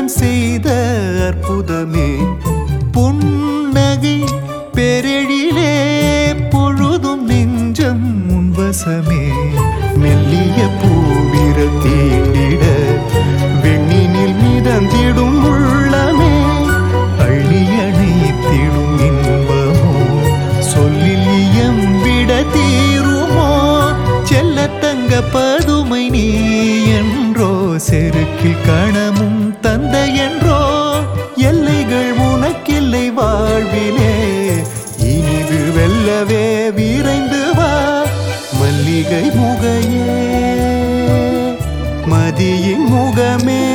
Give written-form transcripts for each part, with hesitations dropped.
நான் செய்த அற்புதமே புன்னகை பெரெழிலே பொழுதும் நெஞ்சம் முன்வசமே மெல்லிய பூவிரல் தீண்டிட வெண்ணினில் மிதந்திடும் உள்ளமே அள்ளி அணைத்திடும் இன்பமோ சொல்லில் இயம்பிட தீருமோ செல்ல தங்க பதுமை நீ என்றோ செருக்கில் கணமும் தந்தை என்றோ எல்லைகள் உனக்கில்லை வாழ்விலே இனிது வெல்லவே விரைந்து வா மல்லிகை முகையே மதியின் முகமே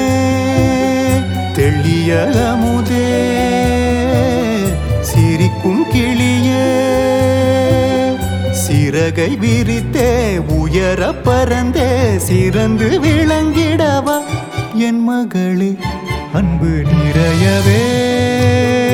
தெள்ளிய அமுதே சிரிக்கும் கிளியே சிறகை விரித்தே உயர பறந்தே சிறந்து விளங்கிடவா என் மகளே அன்பு நிறையவே